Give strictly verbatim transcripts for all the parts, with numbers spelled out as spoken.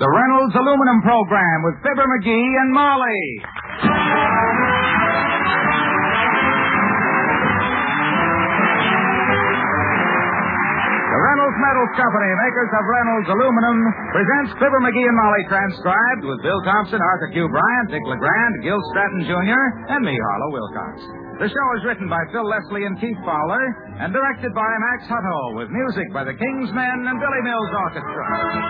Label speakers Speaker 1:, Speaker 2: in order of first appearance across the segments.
Speaker 1: the Reynolds Aluminum Program with Fibber McGee and Molly. The Reynolds Metals Company, makers of Reynolds Aluminum, presents Fibber McGee and Molly, transcribed with Bill Thompson, Arthur Q. Bryant, Dick LeGrand, Gil Stratton Junior, and me, Harlow Wilcox. The show is written by Phil Leslie and Keith Fowler and directed by Max Hutto, with music by the King's Men and Billy Mills Orchestra.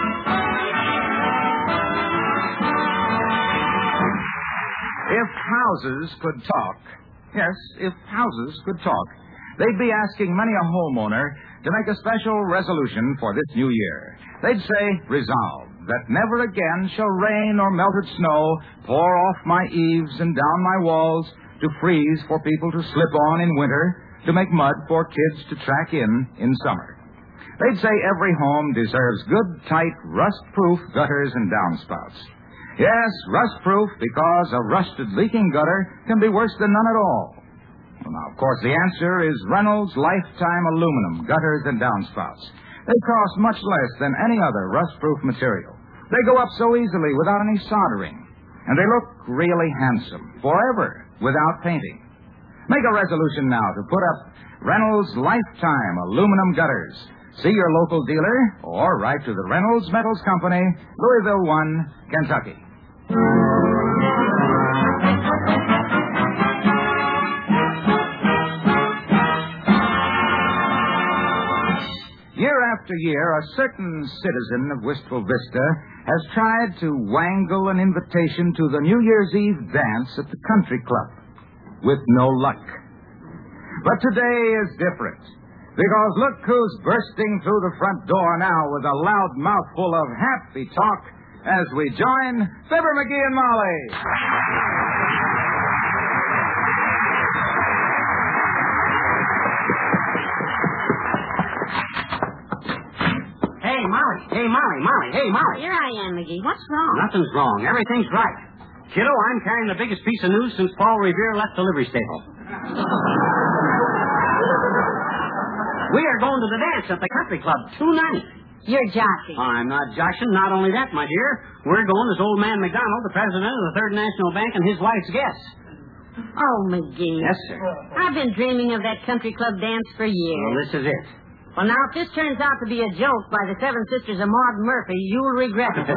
Speaker 1: If houses could talk, yes, if houses could talk, they'd be asking many a homeowner to make a special resolution for this new year. They'd say, resolve, that never again shall rain or melted snow pour off my eaves and down my walls, to freeze for people to slip on in winter, to make mud for kids to track in in summer. They'd say every home deserves good, tight, rust-proof gutters and downspouts. Yes, rust-proof, because a rusted, leaking gutter can be worse than none at all. Well, now, of course, the answer is Reynolds Lifetime Aluminum gutters and downspouts. They cost much less than any other rust-proof material. They go up so easily without any soldering. And they look really handsome, forever, without painting. Make a resolution now to put up Reynolds Lifetime Aluminum gutters. See your local dealer or write to the Reynolds Metals Company, Louisville one, Kentucky. Year after year, a certain citizen of Wistful Vista has tried to wangle an invitation to the New Year's Eve dance at the country club, with no luck. But today is different, because look who's bursting through the front door now with a loud mouthful of happy talk as we join Fibber McGee and Molly.
Speaker 2: Hey, Molly. Hey, Molly, Molly. Hey, Molly.
Speaker 3: Here I am, McGee. What's wrong?
Speaker 2: Nothing's wrong. Everything's right. Kiddo, I'm carrying the biggest piece of news since Paul Revere left the livery stable. We are going to the dance at the country club tonight.
Speaker 3: You're joshing.
Speaker 2: I'm not joshing. Not only that, my dear. We're going as old man McDonald, the president of the Third National Bank, and his wife's guests.
Speaker 3: Oh, McGee.
Speaker 2: Yes, sir.
Speaker 3: I've been dreaming of that country club dance for years.
Speaker 2: Well, this is it.
Speaker 3: Well, now, if this turns out to be a joke by the Seven Sisters of Maud Murphy, you'll regret it.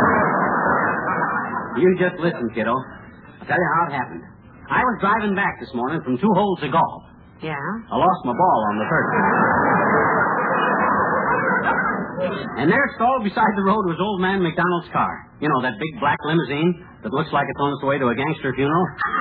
Speaker 2: You just listen, kiddo. I'll tell you how it happened. I was driving back this morning from two holes of golf.
Speaker 3: Yeah?
Speaker 2: I lost my ball on the third one. And there, stalled beside the road, was old man McDonald's car. You know, that big black limousine that looks like it's on its way to a gangster funeral?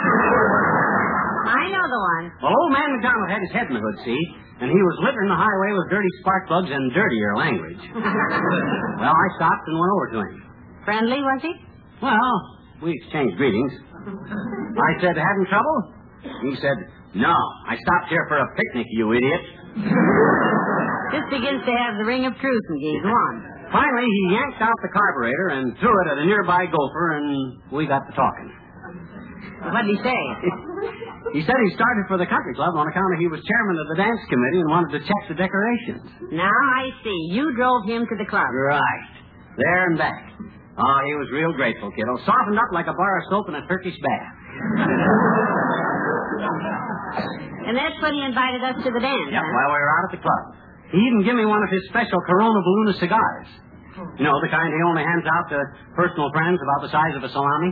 Speaker 3: I know the one.
Speaker 2: Well, old man McDonald had his head in the hood, see? And he was littering the highway with dirty spark plugs and dirtier language. Well, I stopped and went over to him.
Speaker 3: Friendly, was he?
Speaker 2: Well, we exchanged greetings. I said, having trouble? He said, no, I stopped here for a picnic, you idiot.
Speaker 3: This begins to have the ring of truth, McGee. Go on.
Speaker 2: Finally, he yanked out the carburetor and threw it at a nearby gopher, and we got to talking.
Speaker 3: What did he say?
Speaker 2: He said he started for the country club on account of he was chairman of the dance committee and wanted to check the decorations.
Speaker 3: Now I see. You drove him to the club.
Speaker 2: Right. There and back. Oh, he was real grateful, kiddo. Softened up like a bar of soap in a Turkish bath.
Speaker 3: And that's when he invited us to the dance,
Speaker 2: Yep,
Speaker 3: huh?
Speaker 2: while we were out at the club. He even gave me one of his special Corona Balloon cigars. You know, the kind he only hands out to personal friends about the size of a salami.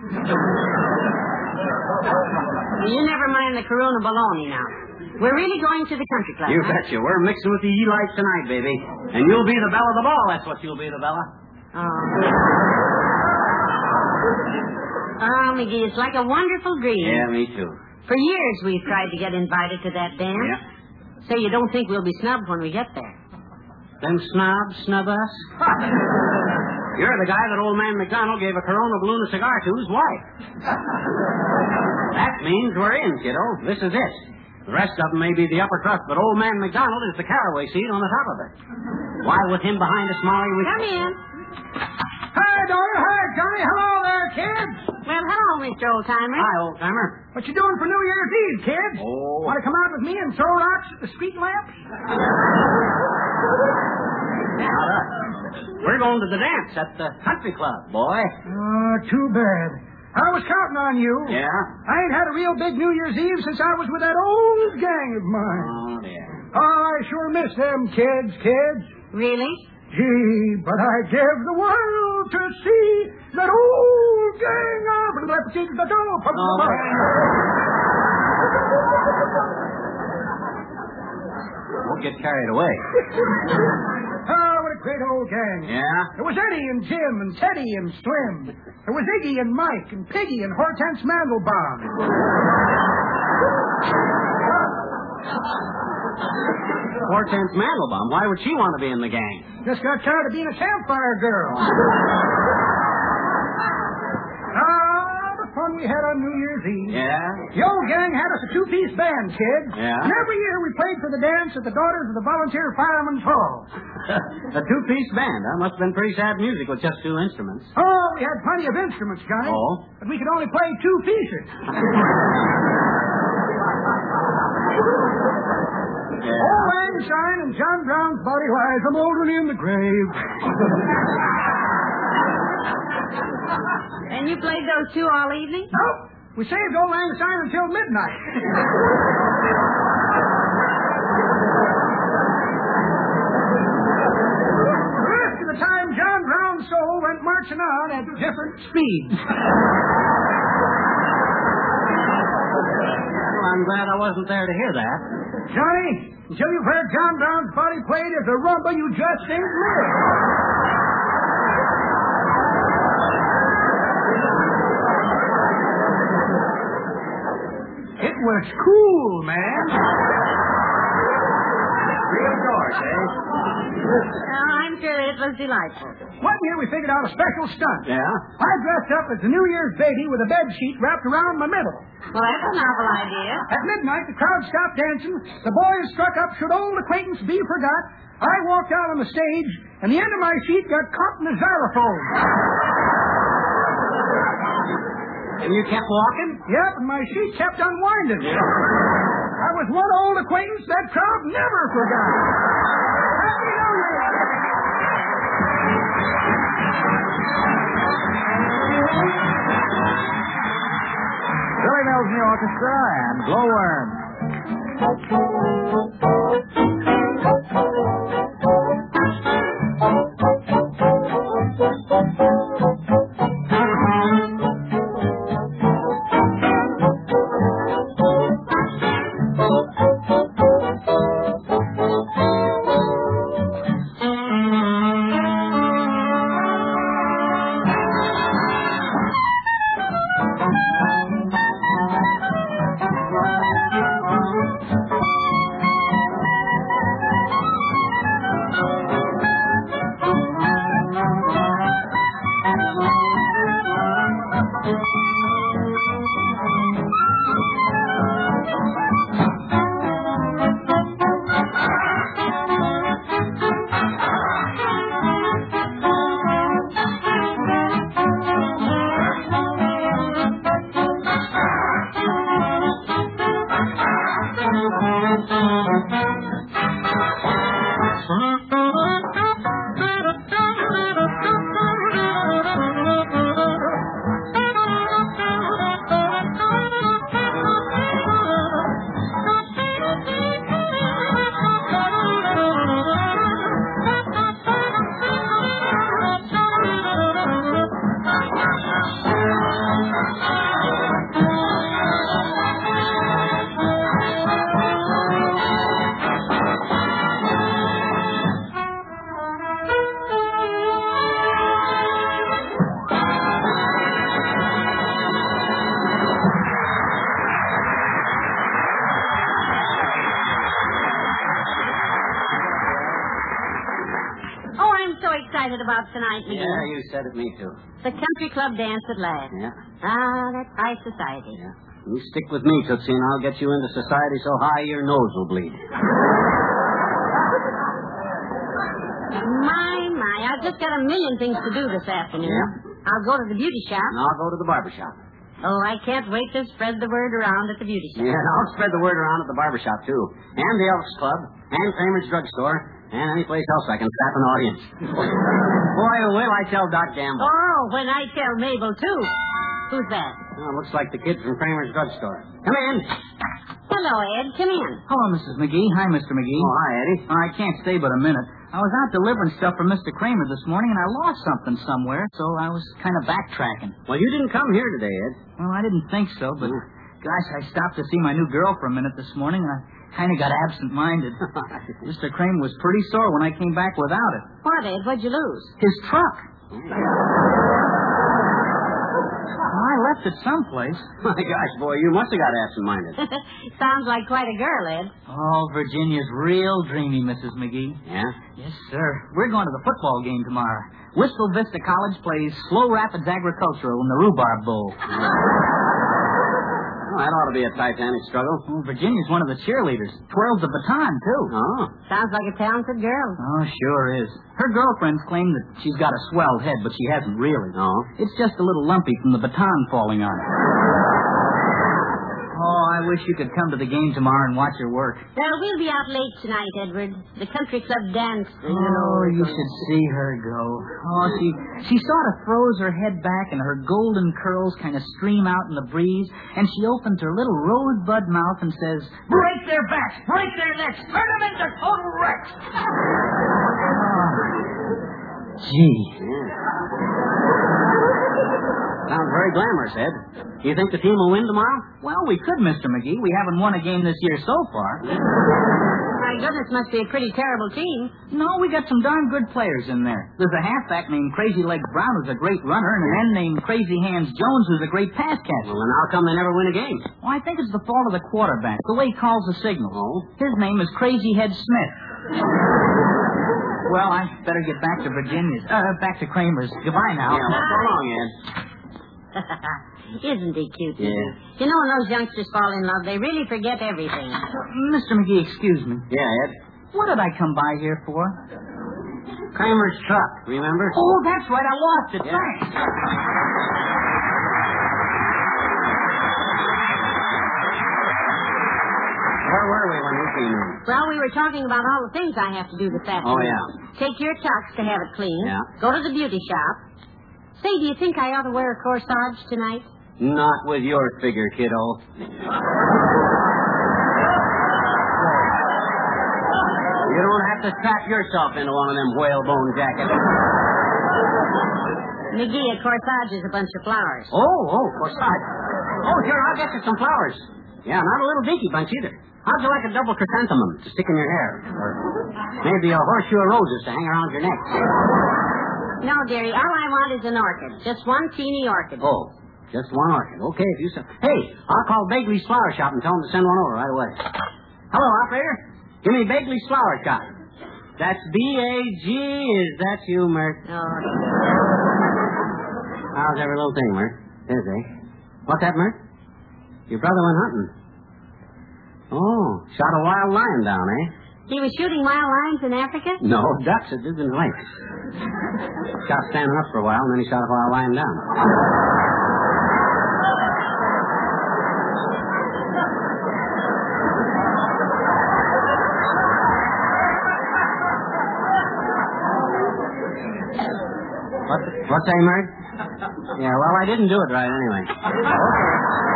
Speaker 3: You never mind the Corona baloney now. We're really going to the country club,
Speaker 2: You
Speaker 3: huh?
Speaker 2: betcha. We're mixing with the Elites tonight, baby. And you'll be the belle of the ball. That's what you'll be, the Bella.
Speaker 3: Oh. Oh, McGee, it's like a wonderful dream.
Speaker 2: Yeah, me too.
Speaker 3: For years we've tried to get invited to that dance.
Speaker 2: Yep.
Speaker 3: So you don't think we'll be snubbed when we get there?
Speaker 2: Them snobs snub us? You're the guy that old man McDonald gave a Corona balloon a cigar to his wife. That means we're in, kiddo. This is it. The rest of them may be the upper crust, but old man McDonald is the caraway seed on the top of it. Why, with him behind us, Molly, we...
Speaker 3: Come in.
Speaker 4: Hi, daughter. Hi, Johnny. Hello there, kids.
Speaker 3: Well, hello, Mister Old-Timer.
Speaker 2: Hi, old-timer.
Speaker 4: What you doing for New Year's Eve, kids?
Speaker 2: Oh.
Speaker 4: Want to come out with me and throw rocks at the street lamps?
Speaker 2: Now, look. We're going to the dance at the country club, boy.
Speaker 4: Oh, too bad. I was counting on you.
Speaker 2: Yeah?
Speaker 4: I ain't had a real big New Year's Eve since I was with that old gang of mine.
Speaker 2: Oh, yeah.
Speaker 4: Oh, I sure miss them kids, kids.
Speaker 3: Really?
Speaker 4: Gee, but I give the world to see that old gang of...
Speaker 2: Oh, Won't get carried away.
Speaker 4: Oh, what a great old gang.
Speaker 2: Yeah?
Speaker 4: There was Eddie and Jim and Teddy and Slim. There was Iggy and Mike and Piggy and Hortense Mandelbaum.
Speaker 2: Hortense Mandelbaum. Why would she want to be in the gang?
Speaker 4: Just got tired of being a campfire girl. Ah, the fun we had on New Year's Eve.
Speaker 2: Yeah?
Speaker 4: The old gang had us a two-piece band, kids.
Speaker 2: Yeah?
Speaker 4: And every year we played for the dance at the Daughters of the Volunteer Firemen's Hall.
Speaker 2: A two-piece band, huh? Must have been pretty sad music with just two instruments.
Speaker 4: Oh, we had plenty of instruments, Johnny.
Speaker 2: Oh?
Speaker 4: But we could only play two pieces.
Speaker 2: Yeah.
Speaker 4: Oh, Einstein and John Brown's body lies a moldering in the grave.
Speaker 3: And you played those two all evening?
Speaker 4: Nope. We saved old Einstein until midnight. The rest of the time, John Brown's soul went marching on at different speeds.
Speaker 2: Well, I'm glad I wasn't there to hear that.
Speaker 4: Johnny, until you've heard John Brown's body played as a rumba, you just ain't lived. It was cool, man.
Speaker 2: Real doors, eh?
Speaker 3: Oh, I'm sure it was delightful.
Speaker 4: One year we figured out a special stunt.
Speaker 2: Yeah?
Speaker 4: I dressed up as the New Year's baby with a bed sheet wrapped around my middle.
Speaker 3: Well, that's a novel idea.
Speaker 4: At midnight, the crowd stopped dancing. The boys struck up Should Old Acquaintance Be Forgot. I walked out on the stage, and the end of my sheet got caught in the xylophone.
Speaker 2: And you kept walking?
Speaker 4: Yep, and my sheet kept unwinding. I was one old acquaintance that crowd never forgot. Happy New Year!
Speaker 1: Billy Mills in the orchestra and Glowworm.
Speaker 3: About tonight, McGee.
Speaker 2: Yeah, you said it, me too.
Speaker 3: The country club dance at last.
Speaker 2: Yeah.
Speaker 3: Ah, that's high society.
Speaker 2: Yeah. You stick with me, Tootsie, and I'll get you into society so high your nose will bleed.
Speaker 3: My, my, I've just got a million things to do this afternoon.
Speaker 2: Yeah?
Speaker 3: I'll go to the beauty shop.
Speaker 2: And I'll go to the barber shop.
Speaker 3: Oh, I can't wait to spread the word around at the beauty shop.
Speaker 2: Yeah, I'll spread the word around at the barber shop, too. And the Elks Club, and Kramer's Drugstore, And any place else I can strap an audience. Boy, will I tell Doc Gamble.
Speaker 3: Oh, when I tell Mabel, too. Who's that?
Speaker 2: Oh, looks like the kid from Kramer's drugstore. Come in.
Speaker 3: Hello, Ed. Come in.
Speaker 5: Hello, Missus McGee. Hi, Mister McGee.
Speaker 2: Oh, hi, Eddie.
Speaker 5: I can't stay but a minute. I was out delivering stuff for Mister Kramer this morning, and I lost something somewhere, so I was kind of backtracking.
Speaker 2: Well, you didn't come here today, Ed.
Speaker 5: Well, I didn't think so, but,
Speaker 2: Mm.
Speaker 5: gosh, I stopped to see my new girl for a minute this morning, and I kind of got absent-minded. Mister Kramer was pretty sore when I came back without it.
Speaker 3: What, Ed? What'd you lose?
Speaker 5: His truck. Well, I left it someplace.
Speaker 2: My gosh, boy, you must have got absent-minded.
Speaker 3: Sounds like quite a girl, Ed.
Speaker 5: Oh, Virginia's real dreamy, Missus McGee.
Speaker 2: Yeah?
Speaker 5: Yes, sir. We're going to the football game tomorrow. Wistful Vista College plays Slow Rapids Agricultural in the Rhubarb Bowl.
Speaker 2: Oh, that ought to be a titanic struggle.
Speaker 5: Oh, Virginia's one of the cheerleaders. Twirls the baton, too.
Speaker 2: Oh.
Speaker 3: Sounds like a talented girl.
Speaker 5: Oh, sure is. Her girlfriends claim that she's got a swelled head, but she hasn't really.
Speaker 2: No?
Speaker 5: It's just a little lumpy from the baton falling on her. Oh, I wish you could come to the game tomorrow and watch her work.
Speaker 3: Well, we'll be out late tonight, Edward. The country club dance. You know,
Speaker 5: Oh, you
Speaker 3: so-
Speaker 5: should see her go. Oh, she she sort of throws her head back and her golden curls kind of stream out in the breeze, and she opens her little rosebud mouth and says,
Speaker 4: Break their backs, break their necks, turn them into total wrecks.
Speaker 5: gee.
Speaker 2: Sounds very glamorous, Ed. Do you think the team will win tomorrow?
Speaker 5: Well, we could, Mister McGee. We haven't won a game this year so far.
Speaker 3: My goodness, must be a pretty terrible team.
Speaker 5: No, we got some darn good players in there. There's a halfback named Crazy Legs Brown who's a great runner, and an end named Crazy Hands Jones who's a great pass catcher.
Speaker 2: Well, then how come they never win a game?
Speaker 5: Well, I think it's the fault of the quarterback, the way he calls the signals.
Speaker 2: Oh?
Speaker 5: His name is Crazy Head Smith. Well, I better get back to Virginia's. Uh, back to Kramer's. Goodbye now.
Speaker 2: Yeah, well, so long, Ed.
Speaker 3: Isn't he cute?
Speaker 2: Yeah.
Speaker 3: You know, when those youngsters fall in love, they really forget everything.
Speaker 5: Uh, Mister McGee, excuse me.
Speaker 2: Yeah, Ed.
Speaker 5: What did I come by here for?
Speaker 2: Kramer's truck, remember?
Speaker 5: Oh, that's right. I lost it.
Speaker 2: Yeah.
Speaker 5: Thanks.
Speaker 2: Where were we when you came in?
Speaker 3: Well, we were talking about all the things I have to do this afternoon.
Speaker 2: Oh, yeah.
Speaker 3: Take your tux to have it cleaned.
Speaker 2: Yeah.
Speaker 3: Go to the beauty shop. Say, do you think I ought to wear a corsage tonight?
Speaker 2: Not with your figure, kiddo. You don't have to strap yourself into one of them whalebone jackets.
Speaker 3: McGee, a corsage is a bunch of flowers.
Speaker 2: Oh, oh, corsage. Oh, sure, I'll get you some flowers. Yeah, not a little dinky bunch either. How'd you like a double chrysanthemum to stick in your hair? Or maybe a horseshoe of roses to hang around your neck?
Speaker 3: No, dearie, all I want is an orchid. Just one teeny orchid.
Speaker 2: Oh, just one orchid. Okay, if you say... Hey, I'll call Bagley's Flower Shop and tell them to send one over right away. Hello, operator. Give me Bagley's Flower Shop. That's B A G. Is that you, Mert?
Speaker 3: Oh.
Speaker 2: How's every little thing, Mert? Busy. What's that, Mert? Your brother went hunting. Oh, shot a wild lion down, eh?
Speaker 3: He was shooting wild lions in Africa?
Speaker 2: No, ducks at Disney Lake. Shot standing up for a while, and then he shot a wild lion down. What, what's that, Mert? Yeah, well, I didn't do it right anyway. Okay.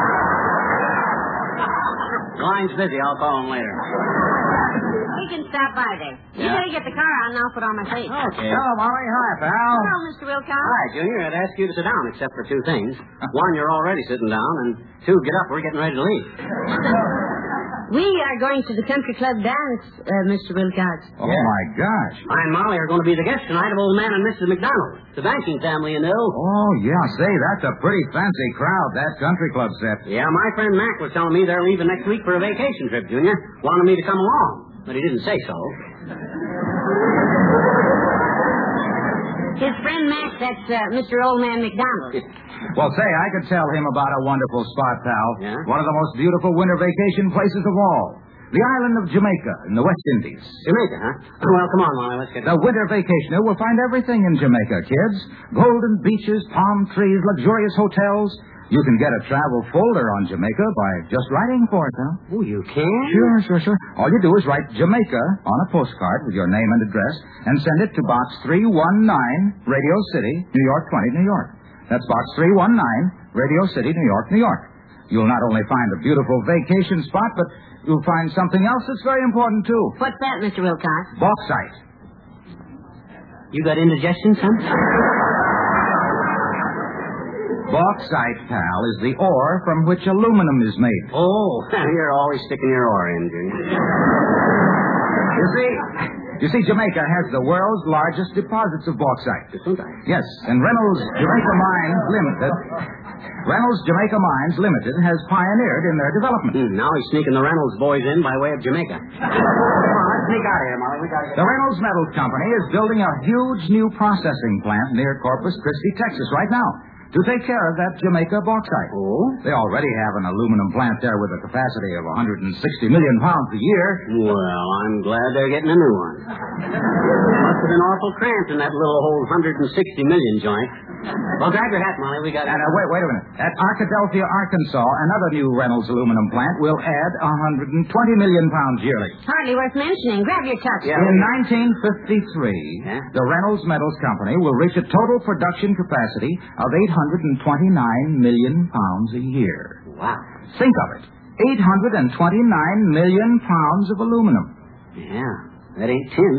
Speaker 2: The line's busy. I'll call him later.
Speaker 3: He can stop by there. You
Speaker 2: Yeah.
Speaker 3: better get the car on and I'll put on my face.
Speaker 2: Okay.
Speaker 1: Hello, Molly. Hi, pal.
Speaker 3: Hello, Mister Wilcox.
Speaker 2: Hi, Junior. I'd ask you to sit down, except for two things. One, you're already sitting down, and two, get up. We're getting ready to leave.
Speaker 3: We are going to the country club dance, uh, Mister Wilcox.
Speaker 1: Oh, my gosh.
Speaker 2: I and Molly are going to be the guests tonight of old man and Missus McDonald. The banking family, you know.
Speaker 1: Oh, yeah. Say, that's a pretty fancy crowd, that country club set.
Speaker 2: Yeah, my friend Mac was telling me they're leaving next week for a vacation trip, Junior. Wanted me to come along, but he didn't say so.
Speaker 3: His friend Mac, that's uh, Mister Old Man McDonald.
Speaker 1: Well, say, I could tell him about a wonderful spot, pal.
Speaker 2: Yeah?
Speaker 1: One of the most beautiful winter vacation places of all. The island of Jamaica in the West Indies.
Speaker 2: Jamaica, huh? Well, come on, Molly, let's get...
Speaker 1: The winter vacationer will find everything in Jamaica, kids. Golden beaches, palm trees, luxurious hotels. You can get a travel folder on Jamaica by just writing for it, Pal.
Speaker 2: Oh, you can?
Speaker 1: Sure, sure, sure. All you do is write Jamaica on a postcard with your name and address and send it to Box three one nine, Radio City, New York twenty, New York. That's Box three one nine, Radio City, New York, New York. You'll not only find a beautiful vacation spot, but you'll find something else that's very important, too.
Speaker 3: What's that, Mister Wilcox?
Speaker 1: Bauxite.
Speaker 2: You got indigestion, son?
Speaker 1: Bauxite, pal, is the ore from which aluminum is made.
Speaker 2: Oh, you're always sticking your oar in, Junior.
Speaker 1: You see, you see, Jamaica has the world's largest deposits of bauxite. Yes, and Reynolds Jamaica Mines Limited, Reynolds Jamaica Mines Limited has pioneered in their development.
Speaker 2: Hmm, now he's sneaking the Reynolds boys in by way of Jamaica. Come on, let's sneak out of here, Molly. We got to.
Speaker 1: The Reynolds Metals Company is building a huge new processing plant near Corpus Christi, Texas, right now, to take care of that Jamaica bauxite.
Speaker 2: Oh?
Speaker 1: They already have an aluminum plant there with a capacity of one hundred sixty million pounds a year.
Speaker 2: Well, I'm glad they're getting a new one. Must have been awful cramped in that little old one hundred sixty million joint. Well, grab your hat, Molly. We got
Speaker 1: And, uh, wait, wait a minute. At Arkadelphia, Arkansas, another new Reynolds aluminum plant will add one hundred twenty million pounds yearly.
Speaker 3: Hardly worth mentioning. Grab your tux.
Speaker 2: Yeah.
Speaker 1: In nineteen fifty-three,
Speaker 2: Huh?
Speaker 1: the Reynolds Metals Company will reach a total production capacity of eight hundred twenty-nine million pounds a year.
Speaker 2: Wow.
Speaker 1: Think of it. eight hundred twenty-nine million pounds of aluminum.
Speaker 2: Yeah, that ain't tin.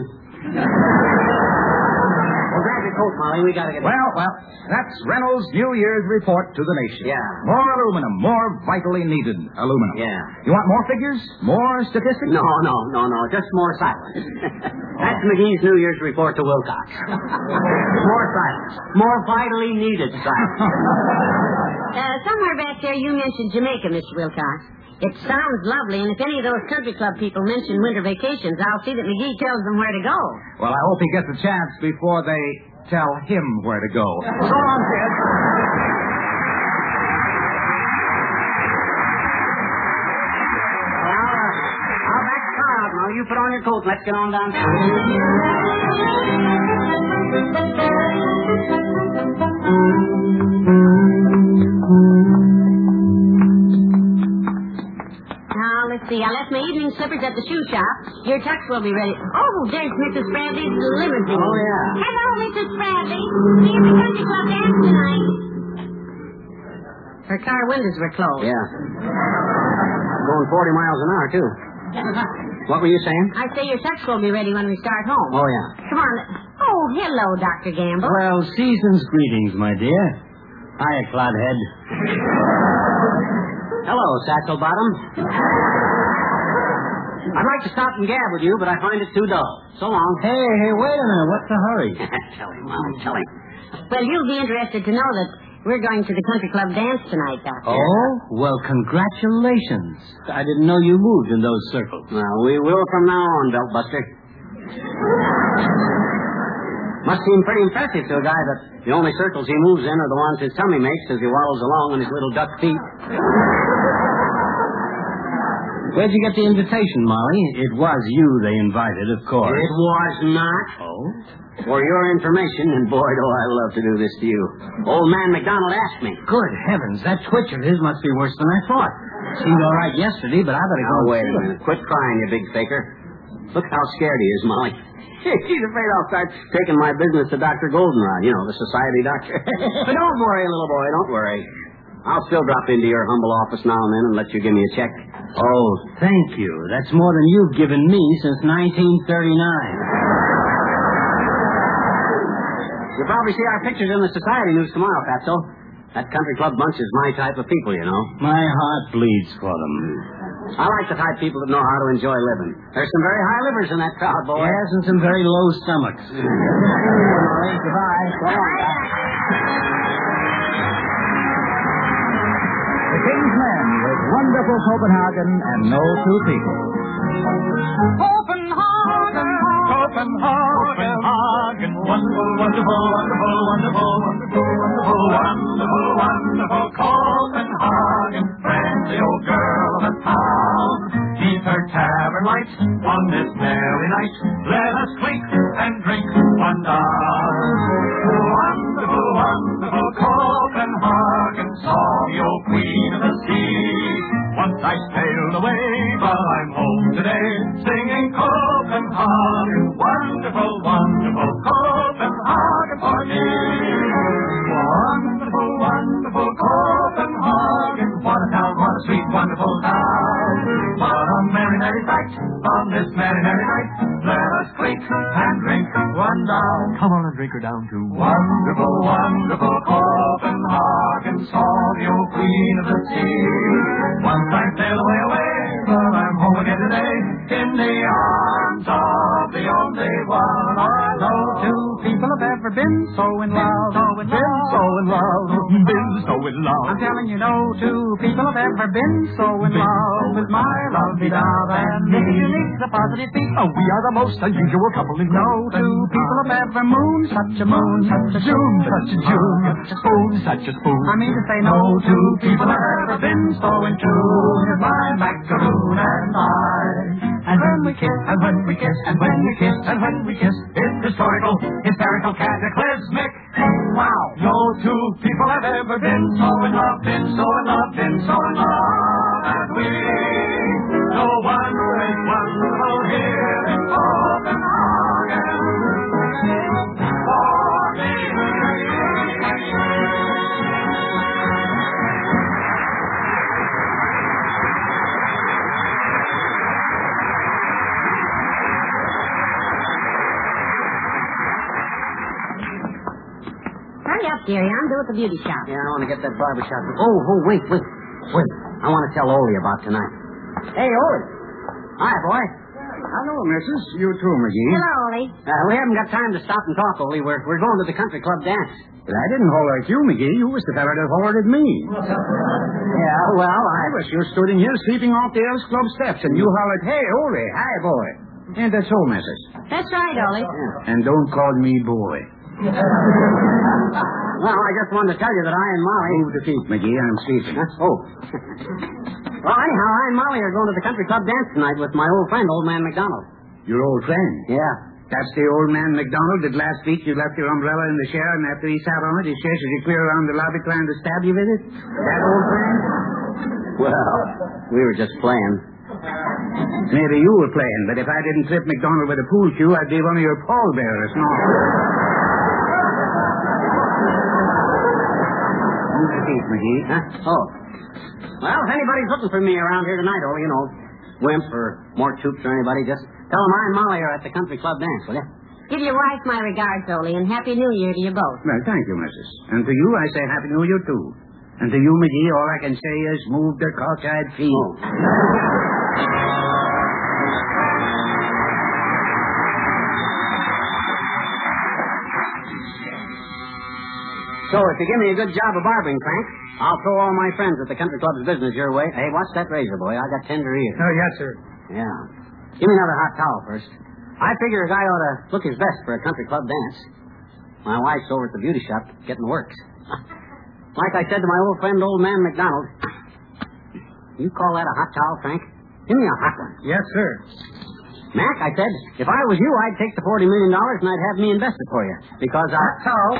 Speaker 2: Well, grab your coat, Molly. We got to get...
Speaker 1: Well, well, that's Reynolds' New Year's report to the nation.
Speaker 2: Yeah.
Speaker 1: More aluminum, more vitally needed aluminum.
Speaker 2: Yeah.
Speaker 1: You want more figures? More statistics?
Speaker 2: No, no, no, no. Just more silence. That's McGee's New Year's report to Wilcox. More silence. More vitally needed silence.
Speaker 3: Uh, somewhere back there you mentioned Jamaica, Mister Wilcox. It sounds lovely, and if any of those country club people mention winter vacations, I'll see that McGee tells them where to go.
Speaker 1: Well, I hope he gets a chance before they tell him where to go. So long, kid.
Speaker 2: Well, uh, I'll back the car out now. You put on your coat. Let's get on downtown.
Speaker 3: Now, let's see. I left my evening slippers at the shoe shop. Your tux will be ready. Oh, there's Missus Bradley's limousine.
Speaker 2: Oh, yeah.
Speaker 3: Hello, Missus Bradley. See you at the country club dance tonight. Her car windows were closed.
Speaker 2: Yeah. Going forty miles an hour, too. What were you saying?
Speaker 3: I say your tux will be ready when we start home.
Speaker 2: Oh, yeah.
Speaker 3: Come on. Oh, hello, Doctor Gamble.
Speaker 6: Well, season's greetings, my dear. Hiya, Clodhead.
Speaker 2: Hello, Satchel Bottom. I'd like to stop and gab with you, but I find it too dull. So long.
Speaker 6: Hey, hey, wait a minute. What's the hurry?
Speaker 2: Tell him, Molly, tell him.
Speaker 3: Well, you'll be interested to know that we're going to the country club dance tonight, Doctor.
Speaker 6: Oh? Well, congratulations. I didn't know you moved in those circles.
Speaker 2: Well, we will from now on, Beltbuster. Must seem pretty impressive to a guy that the only circles he moves in are the ones his tummy makes as he waddles along on his little duck feet.
Speaker 6: Where'd you get the invitation, Molly? It was you they invited, of course.
Speaker 2: It was not.
Speaker 6: Oh?
Speaker 2: For your information, and boy, do I love to do this to you. Old man McDonald asked me.
Speaker 6: Good heavens, that twitch of his must be worse than I thought. Seemed all right yesterday, but I better go
Speaker 2: Now,
Speaker 6: and
Speaker 2: wait
Speaker 6: see
Speaker 2: a
Speaker 6: him.
Speaker 2: minute. Quit crying, you big faker. Look how scared he is, Molly. He's afraid I'll start taking my business to Doctor Goldenrod, you know, the society doctor. But don't worry, little boy, don't worry. I'll still drop into your humble office now and then and let you give me a check.
Speaker 6: Oh, thank you. That's more than you've given me since nineteen thirty-nine.
Speaker 2: You'll probably see our pictures in the society news tomorrow, Fatso. That country club bunch is my type of people, you know.
Speaker 6: My heart bleeds for them.
Speaker 2: I like the type of people that know how to enjoy living. There's some very high livers in that crowd, boy.
Speaker 6: Yes, and some very low stomachs.
Speaker 2: Goodbye. So long.
Speaker 1: The King's Men with wonderful Copenhagen and no two people.
Speaker 7: Copenhagen, Copenhagen, Copenhagen, wonderful, wonderful, wonderful, wonderful, wonderful, wonderful, wonderful, wonderful, Copenhagen, friendly old girl of a town. Keep her tavern lights on this merry night. Let us clink and drink one down. Wonderful, wonderful, Copenhagen, song your I sailed away, but I'm home today, singing Copenhagen, wonderful, wonderful Copenhagen for me. Wonderful, wonderful Copenhagen, what a town, what a sweet, wonderful town. What a merry, merry sight on this merry, merry night. Let us clink and drink one down.
Speaker 8: Come on and drink her down too.
Speaker 7: Wonderful, wonderful Copenhagen, saw the old queen of the sea. Once I sailed away, away, but I'm home again today, in the arms of the only one I love.
Speaker 4: Two people have ever been so in love, so in
Speaker 7: Been so in love, been so in love.
Speaker 4: I'm telling you, no two people have ever been so in love with my lovey-dove and me. Unique, the positive beat.
Speaker 8: Oh, we are the most unusual couple in
Speaker 4: No two people have ever mooned such a moon, such a
Speaker 8: June, such a June, spoon, such a spoon.
Speaker 4: I mean to say, no two people have ever been so in tune as my macaroon and I. And when we kiss, and when we kiss, and when we kiss, and when we kiss,
Speaker 7: It's historical, hysterical, cataclysmic. Wow! No two people have ever been so in love, been so in love, been so in love as we. No one is wonderful here in Copenhagen. For me.
Speaker 3: Hurry up, dearie. I'm due at the beauty shop.
Speaker 2: Yeah, I want to get that barber shop. Oh, oh, wait, wait, wait. I want to tell Ole about tonight. Hey, Ole. Hi, boy.
Speaker 6: Hello, missus. You too, McGee.
Speaker 3: Hello, Ollie.
Speaker 2: Uh, we haven't got time to stop and talk, Ole. We're, we're going to the country club dance.
Speaker 6: But I didn't holler at you, McGee. You was the fellow that hollered at me.
Speaker 2: Yeah, well,
Speaker 6: I
Speaker 2: I...
Speaker 6: was you stood in here sleeping off the Elks Club steps, and you hollered, hey, Ole, hi, boy. Ain't that so, missus?
Speaker 3: That's right, Ollie.
Speaker 2: Yeah.
Speaker 6: And don't call me boy.
Speaker 2: Well, I just wanted to tell you that I and Molly...
Speaker 6: Move the feet, McGee. I'm sleeping.
Speaker 2: Huh? Oh. Well, anyhow, I and Molly are going to the country club dance tonight with my old friend, Old Man McDonald.
Speaker 6: Your old friend?
Speaker 2: Yeah.
Speaker 6: That's the old man McDonald that last week you left your umbrella in the chair, and after he sat on it, he chases you clear around the lobby trying to stab you with it? That old friend?
Speaker 2: Well, we were just playing.
Speaker 6: Maybe you were playing, but if I didn't trip McDonald with a pool cue, I'd be one of your pallbearers. No. Move the feet, McGee.
Speaker 2: Huh? Oh. Well, if anybody's looking for me around here tonight, oh, you know, Wimp or Mort Troops or anybody, just tell them I and Molly are at the country club dance, will you?
Speaker 3: Give your wife my regards, Ollie, and Happy New Year to you both.
Speaker 6: Well, thank you, missus. And to you, I say Happy New Year, too. And to you, McGee, all I can say is move the cockeyed feet.
Speaker 2: Oh. So, if you give me a good job of barbering, Frank, I'll throw all my friends at the country club's business your way. Hey, watch that razor, boy. I got tender ears.
Speaker 4: Oh, yes, sir.
Speaker 2: Yeah. Give me another hot towel first. I figure a guy ought to look his best for a country club dance. My wife's over at the beauty shop getting works. Like I said to my old friend, Old Man McDonald, you call that a hot towel, Frank? Give me a hot one.
Speaker 4: Yes, sir.
Speaker 2: Mac, I said, if I was you, I'd take the forty million dollars and I'd have me invest it for you. Because I...
Speaker 4: Hot towel.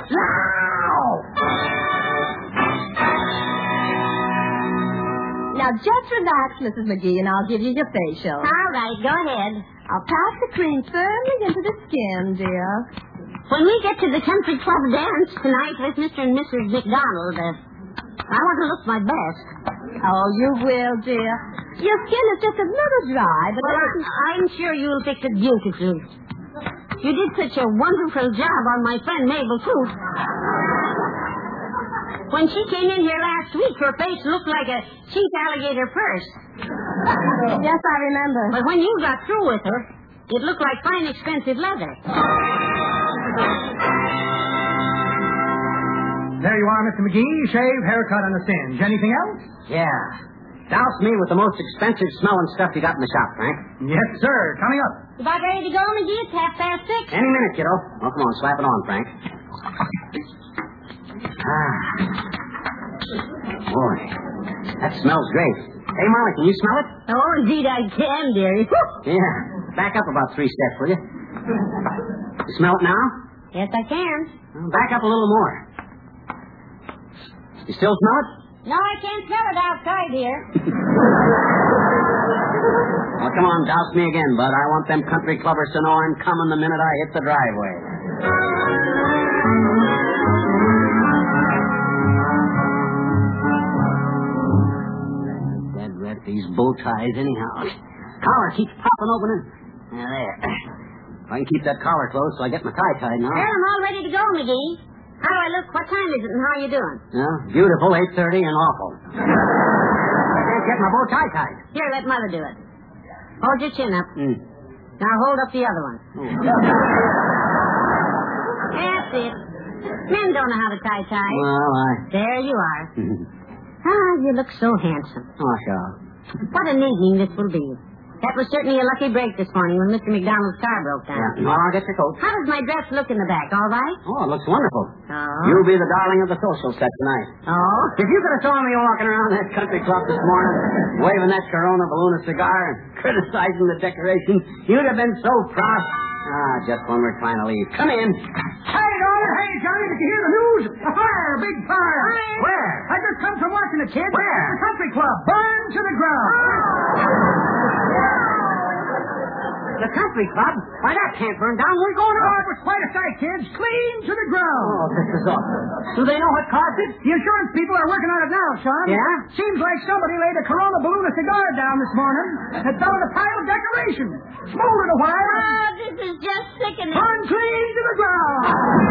Speaker 9: Now, just relax, Missus McGee, and I'll give you your facial.
Speaker 3: All right, go ahead.
Speaker 9: I'll pass the cream firmly into the skin, dear.
Speaker 3: When we get to the country club dance tonight with Mister and Missus McDonald, uh, I want to look my best.
Speaker 9: Oh, you will, dear. Your skin is just a little dry, but...
Speaker 3: Well,
Speaker 9: that's...
Speaker 3: I'm sure you'll fix it beautifully. You did such a wonderful job on my friend Mabel, too. When she came in here last week, her face looked like a cheap alligator purse.
Speaker 9: Yes, I remember.
Speaker 3: But when you got through with her, it looked like fine, expensive leather.
Speaker 4: There you are, Mister McGee. Shave, haircut, and a singe. Anything else?
Speaker 2: Yeah. Douse me with the most expensive smelling stuff you got in the shop, Frank.
Speaker 4: Yes, sir. Coming up.
Speaker 3: You about ready to go, McGee? It's half past six.
Speaker 2: Any minute, kiddo. Oh, come on, slap it on, Frank. Ah. Boy, that smells great. Hey, Molly, can you smell it?
Speaker 3: Oh, indeed I can, dearie.
Speaker 2: Yeah. Back up about three steps, will you? You smell it now?
Speaker 3: Yes, I can.
Speaker 2: Well, back up a little more. You still smell it?
Speaker 3: No, I can't tell it outside here.
Speaker 2: Well, come on, douse me again, bud. I want them country clubbers to know I'm coming the minute I hit the driveway. Dead red, these bow ties anyhow. Collar keeps popping open and... Now, there. If I can keep that collar closed so I get my tie tied now.
Speaker 3: Well, I'm all ready to go, McGee. How do I look? What time is it and how are you doing?
Speaker 2: Yeah, beautiful, eight thirty, and awful. I can't get my bow tie tied.
Speaker 3: Here, let Mother do it. Hold your chin up.
Speaker 2: Mm.
Speaker 3: Now hold up the other one.
Speaker 2: Oh.
Speaker 3: That's it. Men don't know how to tie ties.
Speaker 2: Well, I...
Speaker 3: There you are. Ah, you look so handsome.
Speaker 2: Oh, sure.
Speaker 3: What an evening this will be. That was certainly a lucky break this morning when Mister McDonald's car broke down.
Speaker 2: Yeah. Well, I'll get your coat.
Speaker 3: How does my dress look in the back? All right?
Speaker 2: Oh, it looks wonderful.
Speaker 3: Oh.
Speaker 2: You'll be the darling of the social set tonight.
Speaker 3: Oh?
Speaker 2: If you could have saw me walking around that country club this morning, waving that Corona balloon a cigar and criticizing the decorations, you'd have been so proud. Ah, just when we're trying to leave. Come in.
Speaker 6: Hey, daughter. Hey, Johnny, did you hear the news? A fire, big fire.
Speaker 3: Fire?
Speaker 6: Where? I just come from watching it, kid. Where? The country club. Burned to the ground.
Speaker 2: The country club? Why, that can't burn down. We're going
Speaker 6: Oh,
Speaker 2: to...
Speaker 6: it was quite a sight, kids. Clean to the ground.
Speaker 2: Oh, this is awful. Do they know what caused it?
Speaker 6: The insurance people are working on it now, Sean.
Speaker 2: Yeah?
Speaker 6: Seems like somebody laid a Corona balloon of cigar down this morning and found a pile of decoration. Smoldered a while.
Speaker 3: Oh, this is just sickening.
Speaker 6: Burned clean to the ground.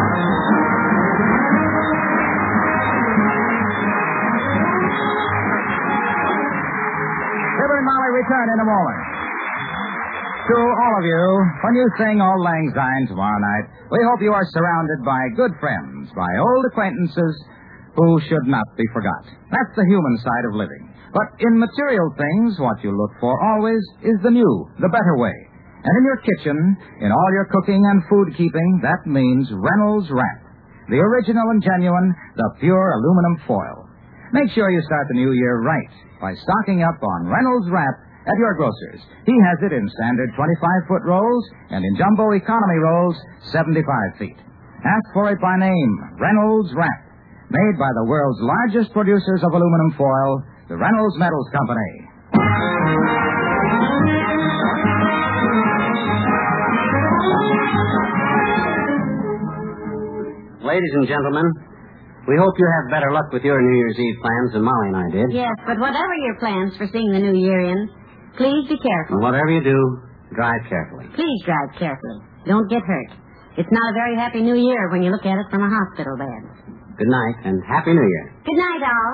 Speaker 1: Fibber and Molly return in a moment. To all of you, when you sing Auld Lang Syne tomorrow night, we hope you are surrounded by good friends, by old acquaintances who should not be forgot. That's the human side of living. But in material things, what you look for always is the new, the better way. And in your kitchen, in all your cooking and food keeping, that means Reynolds Wrap. The original and genuine, the pure aluminum foil. Make sure you start the new year right by stocking up on Reynolds Wrap at your grocer's. He has it in standard twenty-five foot rolls and in jumbo economy rolls, seventy-five feet. Ask for it by name, Reynolds Wrap. Made by the world's largest producers of aluminum foil, the Reynolds Metals Company.
Speaker 2: Ladies and gentlemen, we hope you have better luck with your New Year's Eve plans than Molly and I did.
Speaker 3: Yes, but whatever your plans for seeing the new year in, please be careful.
Speaker 2: And whatever you do, drive carefully.
Speaker 3: Please drive carefully. Don't get hurt. It's not a very happy new year when you look at it from a hospital bed.
Speaker 2: Good night, and Happy New Year.
Speaker 3: Good night, all.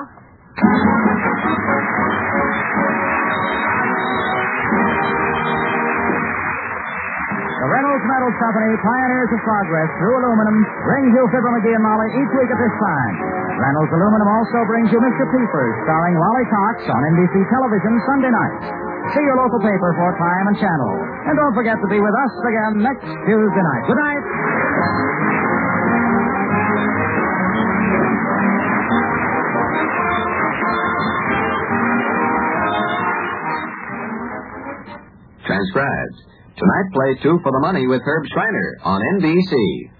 Speaker 1: The Reynolds Metals Company, pioneers of progress through aluminum, brings you Fibber McGee and Molly each week at this time. Reynolds Aluminum also brings you Mister Peepers, starring Wally Cox on N B C television Sunday nights. See your local paper for time and channel. And don't forget to be with us again next Tuesday night. Good night.
Speaker 10: Transcribed. Tonight, play Two for the Money with Herb Schreiner on N B C.